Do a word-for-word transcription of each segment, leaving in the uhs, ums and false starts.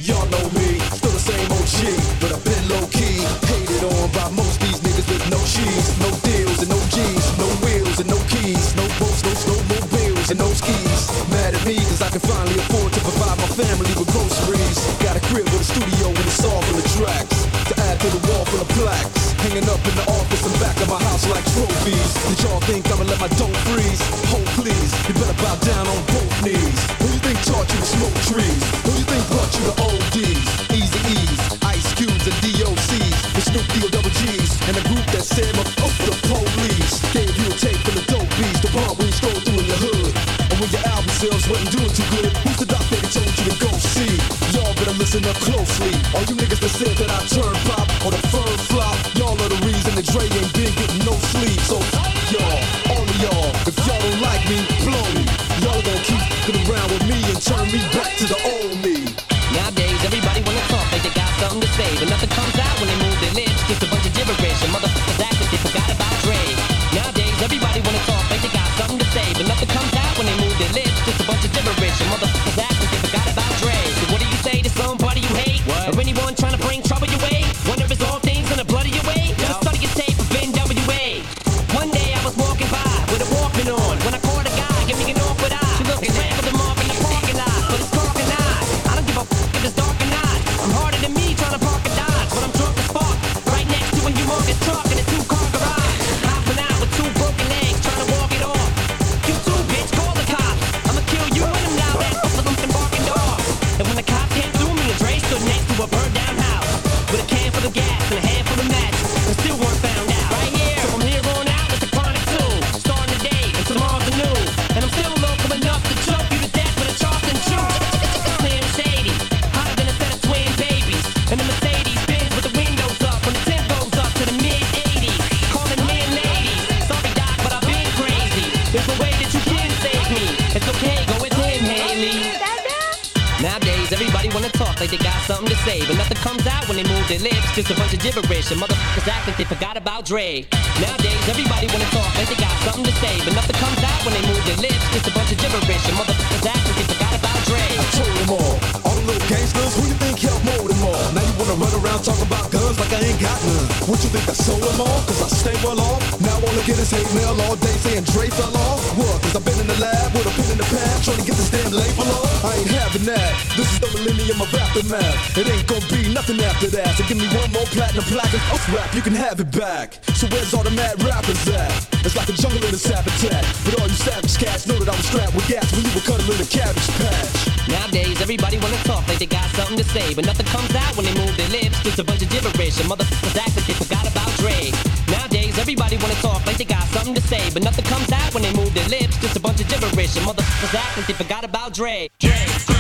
Y'all know me, still the same O G, but I've been low-key. Hated on by most these niggas with no cheese, no deals and no G's, no wheels and no keys, no boats, no snowmobiles and no skis. Mad at me cause I can finally afford to provide my family with groceries. Got a crib with a studio and it's all full of tracks, to add to the wall full of plaques, hanging up in the office and back of my house like trophies. Did y'all think I'ma let my dough freeze? Hold please, you better bow down on both knees. Who you think taught you to smoke trees? Who you think brought you to O Ds? Easy E's, Ice Cubes and D O C's, the Snoop D O double G's, and a group that said my fuck the police. Gave you a tape full of dope beats, the part when you stroll through in your hood, and when your album sales wasn't doing too good, who's the doc that they told you to go see? Y'all better listen up closely. All you niggas that said that I turn pop or the firm flop, y'all are the reason that Dre ain't been getting no sleep. So y'all, all of y'all, if y'all don't like me, blow me. Y'all gonna keep fucking around with me and turn me back to the old me. Nowadays, everybody wanna talk like they got something to say, but nothing comes out when they move their lips. Just a bunch of gibberish, and motherfuckers act like they forgot about Dre. Nowadays, everybody wanna talk like they got something to say, but nothing comes out when they move their lips. Just a bunch of gibberish, and motherfuckers act like they forgot about Dre. So what do you say to somebody you hate? What? Or anyone trying to bring trouble your way? Wonder if it's all things gonna blood your way? Just study your tape of N W A. One day I was walking by with a Walkman on, when I caught a guy, give me an awkward eye. She looking at the mark in the parking lot, but it's dark and I. I don't give a f if it's dark or not. I'm harder than me trying to park a Dodge, but I'm drunk as fuck. Right next to a humongous truck in a two-car garage. Hopping out with two broken legs, trying to walk it off. You too, bitch, call the cops. I'ma kill you and them loud ass fucking barking dogs. And when the cops came through, me and Dre stood next to a burned down house with a can full of gas and a handful of matches, and still weren't found out. Right here, so from here on out, it's the chronic too. Starting today and tomorrow's the new, and I'm still local enough to choke you to death with a Charleston chew. Slim Shady, hotter than a set of twin babies, and the Mercedes Benz with the windows up when the temp goes up to the mid eighties. Calling men ladies, sorry doc, but I've been crazy. There's a way that you can save me. It's okay, go with him, Haley. Nowadays, everybody wanna talk like they got something to say, but nothing comes out when they move their lips. Just a bunch of gibberish, and motherfuckers act like they forgot about Dre. Nowadays, everybody wanna talk like they got something to say, but nothing comes out when they move their lips. Just a bunch of gibberish, and motherfuckers act like they forgot about Dre. I told them all, all the little gangsters, who you think helped mold them all? Now you wanna run around talking about guns like I ain't got none. What you think I sold them all? Cause I stay well off. Now all I get is hate mail all day saying Dre fell off. What? Cause I've been in the lab with a pen in the pad trying to get this damn label off. I ain't having that. This is the millennium of aftermath. It ain't gonna be nothing after that. So give me one more platinum plaque and off rap, you can have it back. So where's all the mad rappers at? It's like a jungle in a habitat. But all you savage cats know that I was strapped with gas when you were cuddling a cabbage patch. Nowadays, everybody wanna talk like they got something to say, but nothing comes out when they move their lips. Just a bunch of gibberish, and motherfuckers act like they forgot about Dre. Nowadays, everybody wanna talk like they got something to say, but nothing comes out when they move their lips. Just a bunch of gibberish, and motherfuckers act like they forgot about Dre. Dre,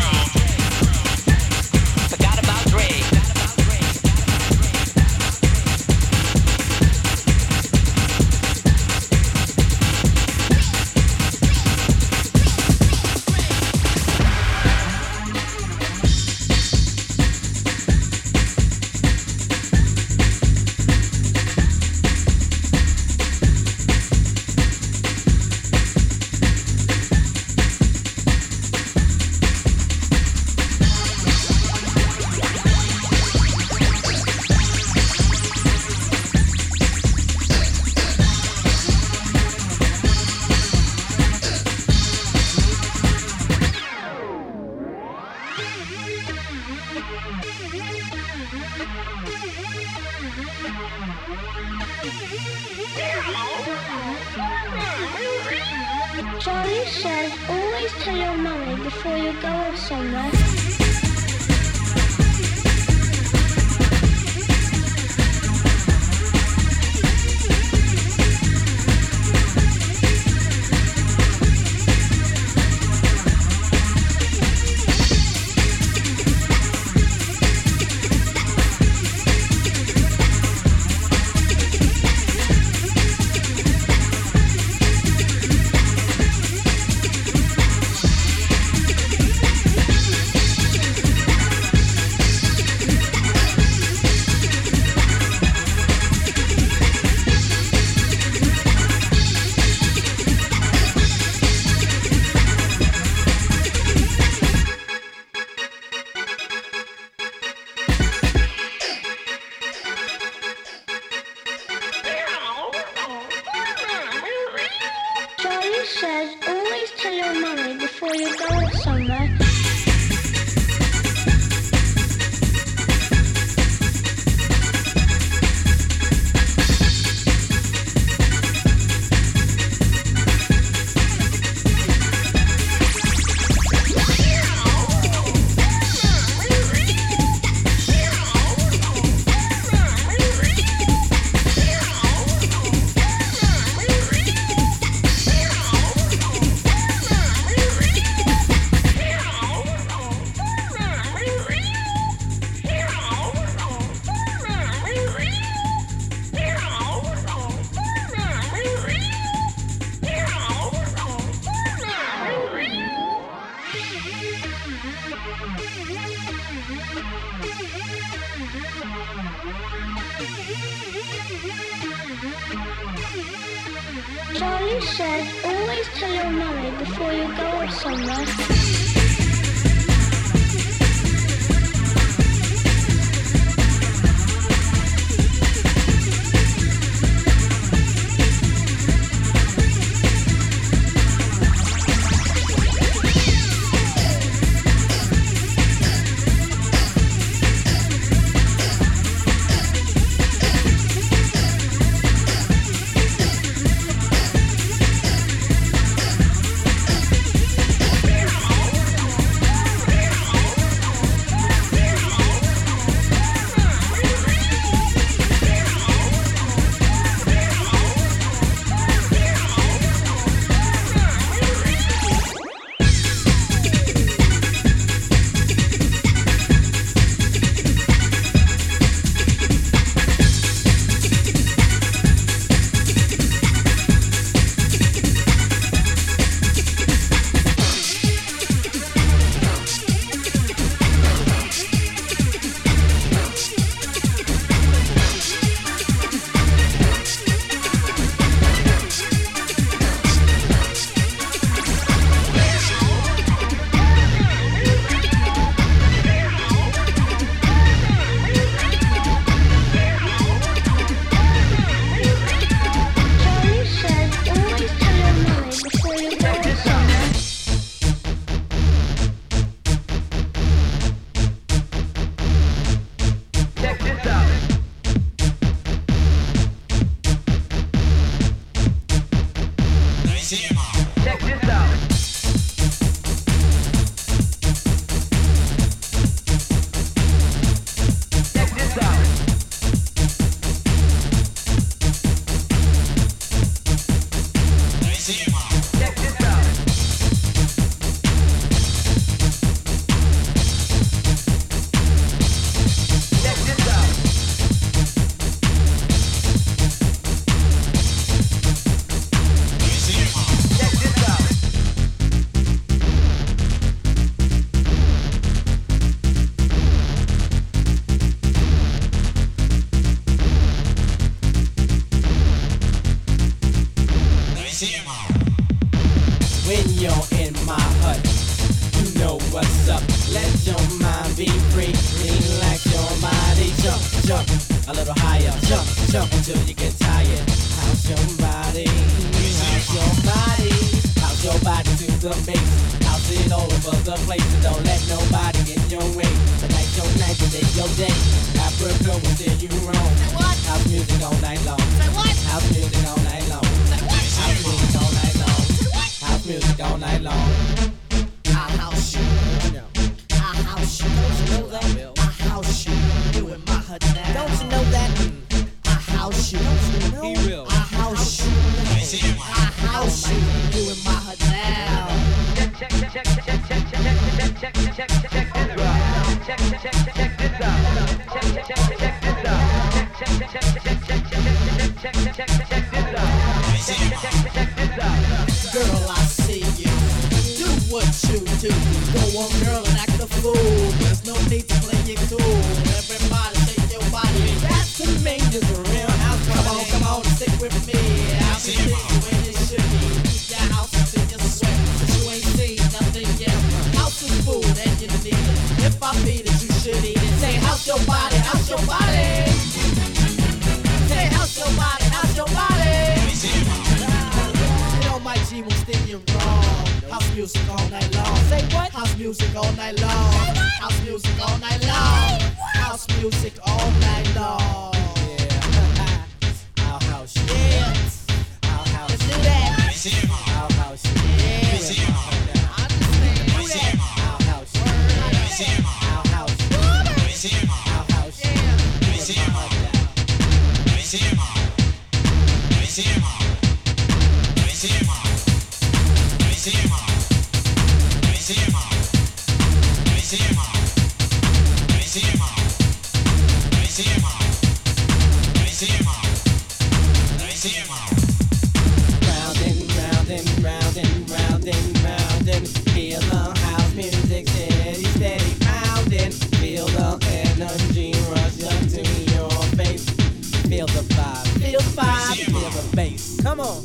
forgot about Dre. Charlie said, always tell your mummy before you go off somewhere. Charlie says always tell your mummy before you go off somewhere. Come on.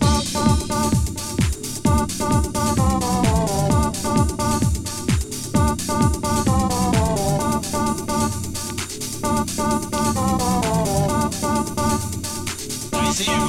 I see you.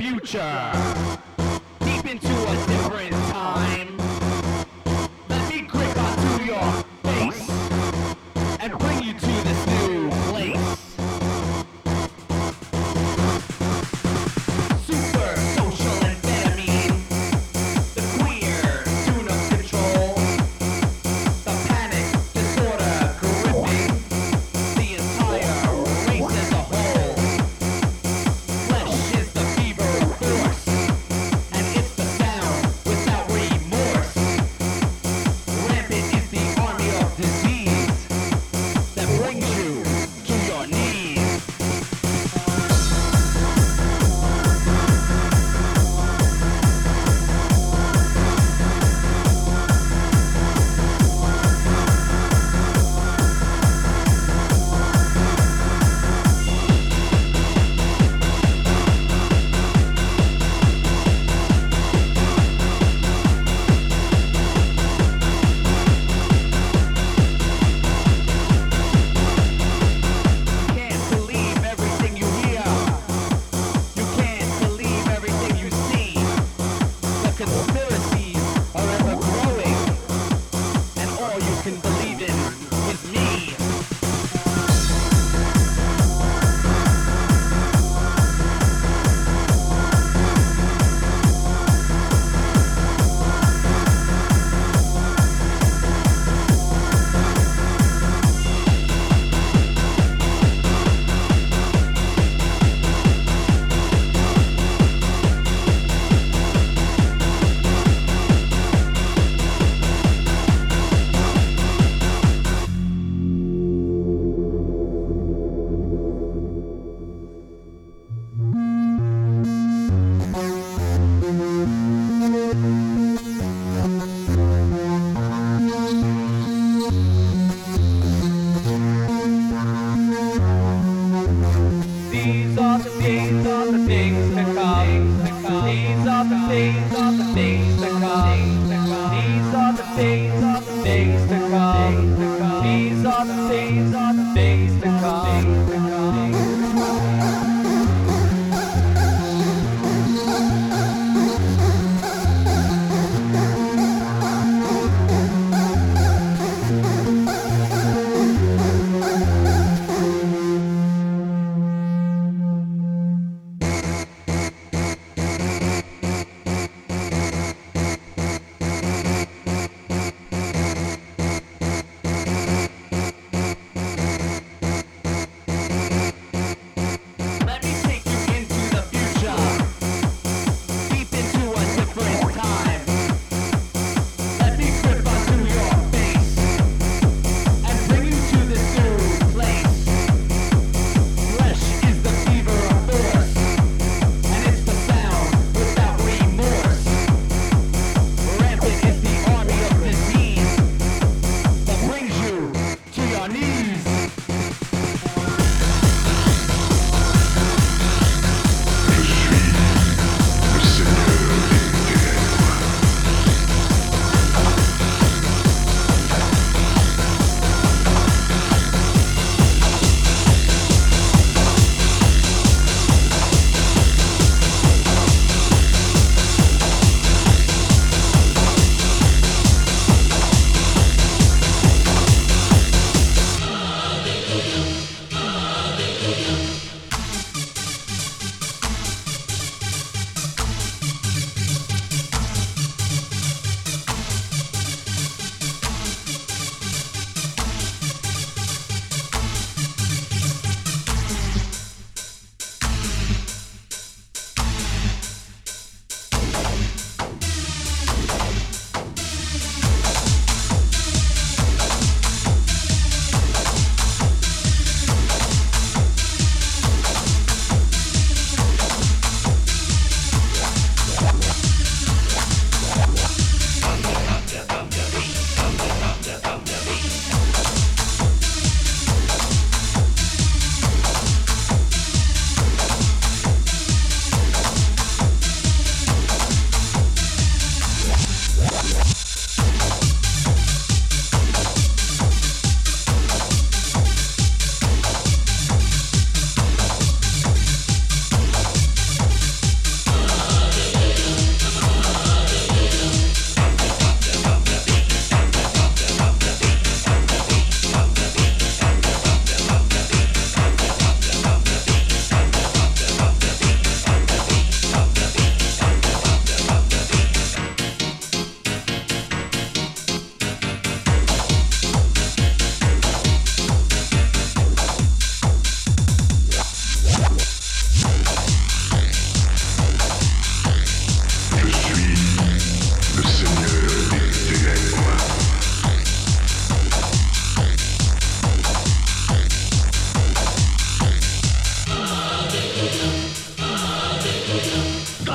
future, deep into a different time. Let me grip onto your face and bring you to this new place. Super social amphetamine, the queer tune of control, the panic disorder gripping the entire race as a whole. Flesh is the fever of force, and it's the sound without remorse. Rampant is the army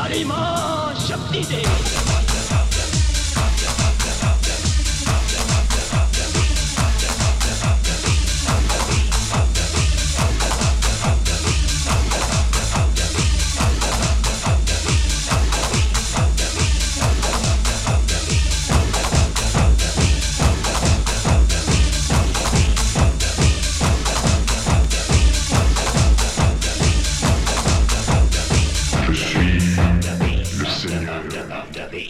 हमारी माँ शक्ति दे। Je suis le Seigneur.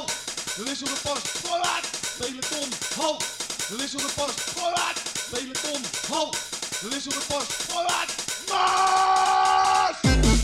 halt. De wissel gepast, voorwaarts. Peloton, halt. De wissel gepast, voorwaarts. Peloton, halt. De wissel gepast, voorwaarts. Mars!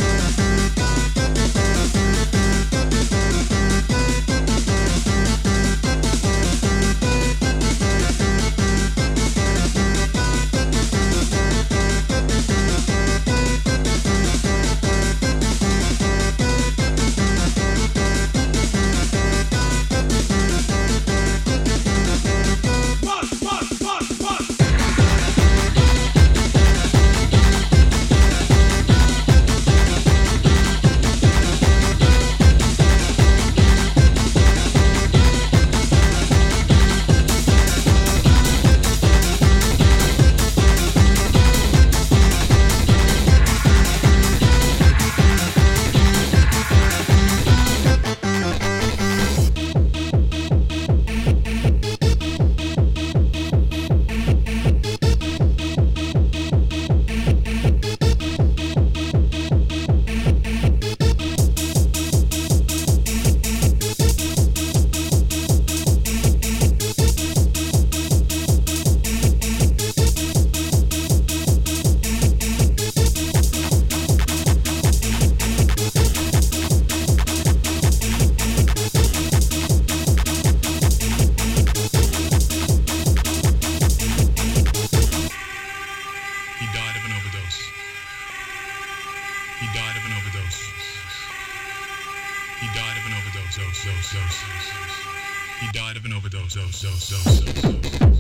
He died of an overdose. So, so, so, so, so.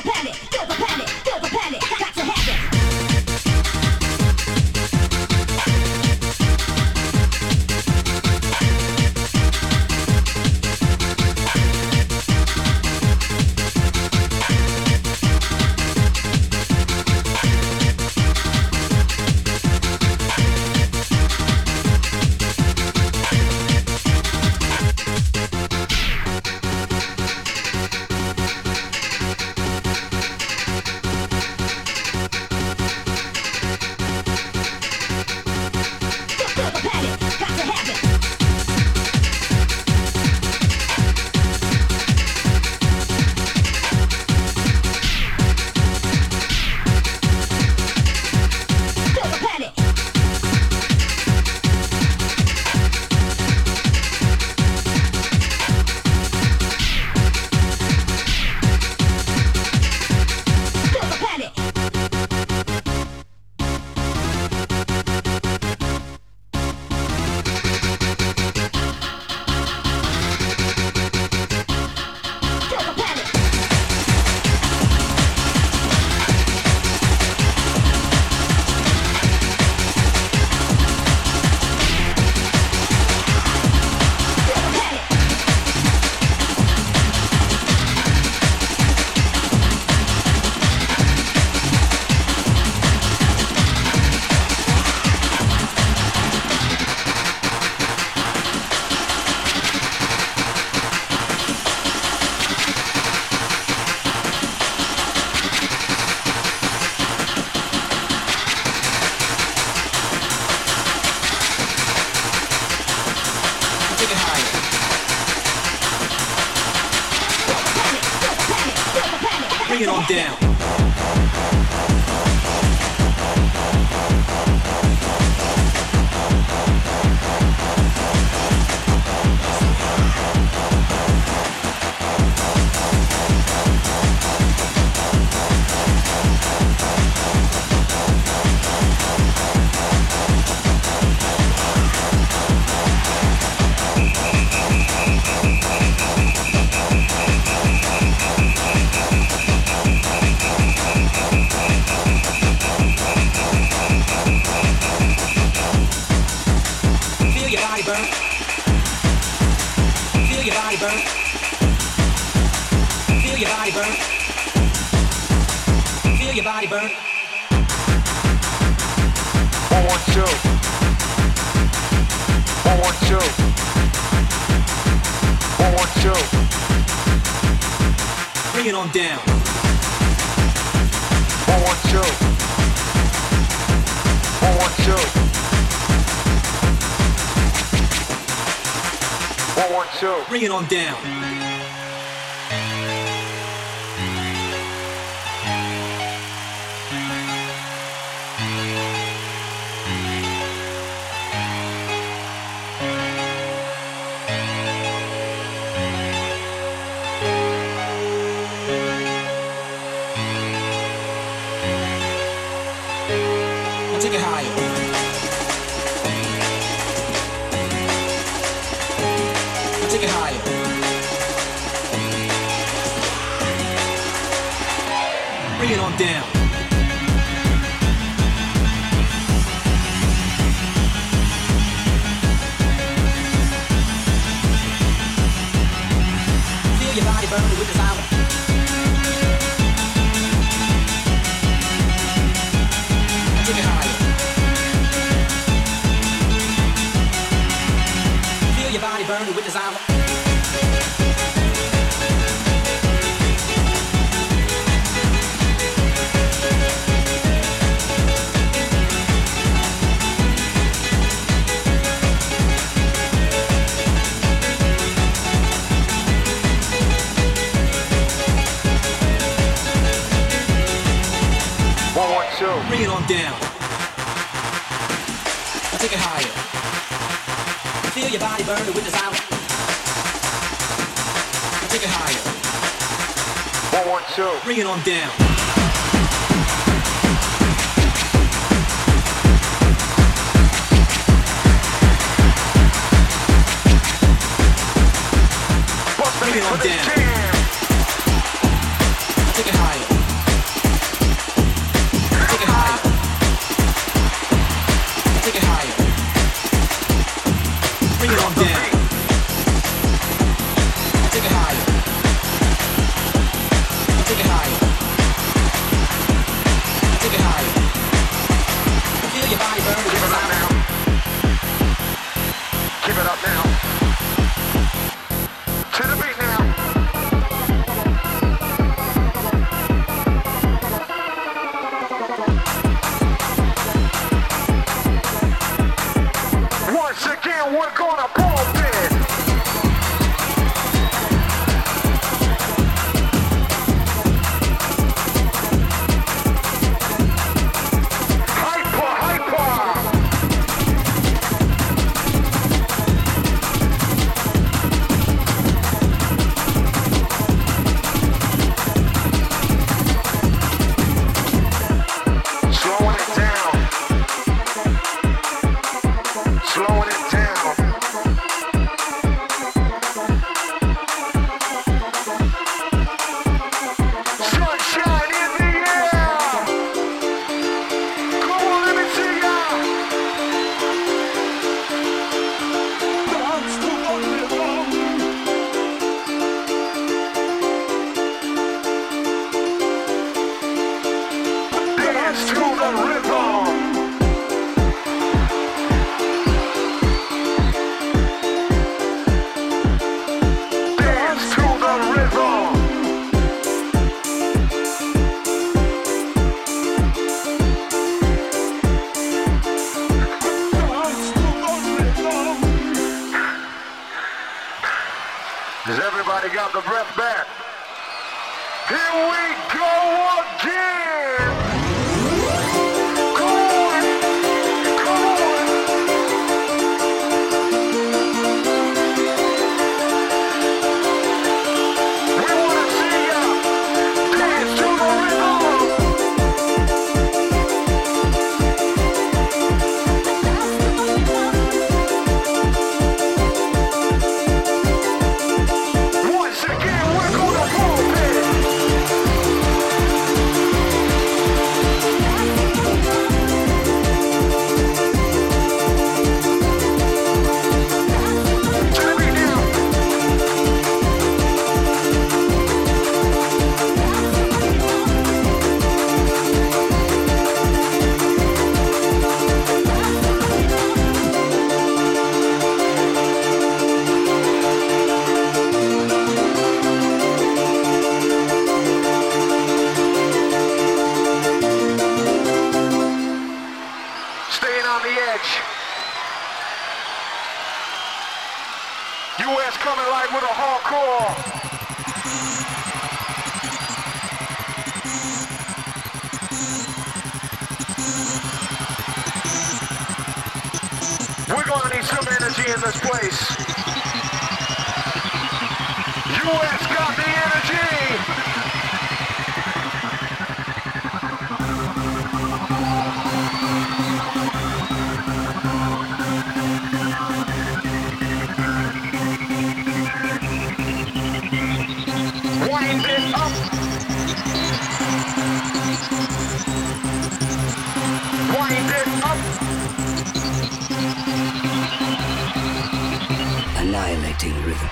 Bring it on down. Bring it on down. One, one, two. One, one, two. One, one, two. Bring it on down. Take it higher. Take it higher. Bring it on down. Feel your body burning with desire. Take it higher. Feel your body burning with desire. One, one, two. Bring it on down. Take it higher. Feel your body burning with desire. Take it higher. One, one, two. Bring it on down. Bring it on down. Take it higher. Dance to the rhythm. Dance to the rhythm. Has everybody got the breath back? Here we go again! Come on! Come on! We wanna see ya dance to the rhythm! Once again, we're gonna move it! Turn me down! Staying on the edge. U S coming live with a hardcore. We're gonna need some energy in this place. U S got the energy. Wind it up. Wind it up. Annihilating rhythm.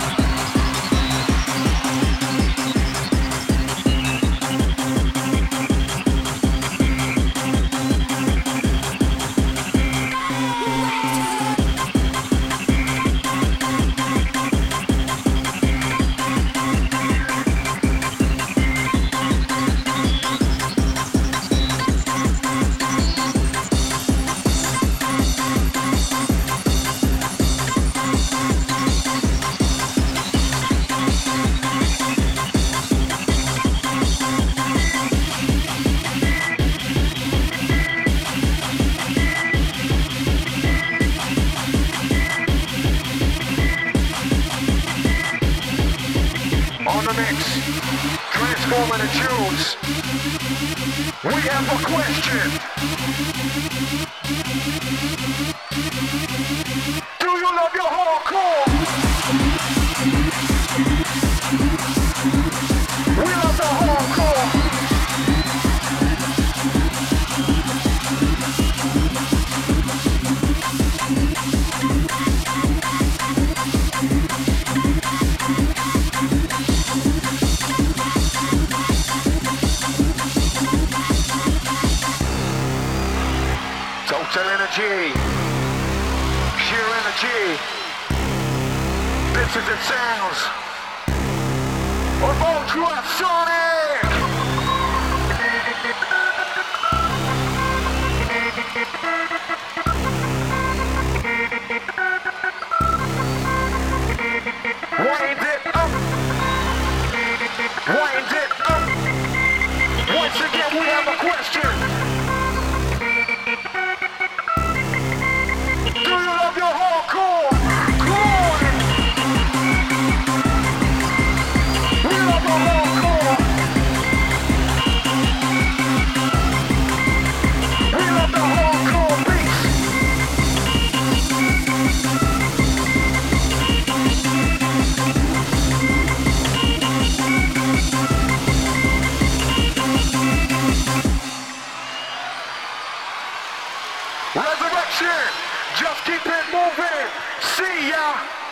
On the mix, transforming the tunes. We have a question. Do you love your hardcore? We love the hardcore. Total energy, pure energy. This is it sounds of Ultrasonic. Wind it up, wind it up. Once again, we have a question. Do you love your hardcore? Come on! We love the hardcore! We love the hardcore beats! Resurrection! Just keep it moving! See ya!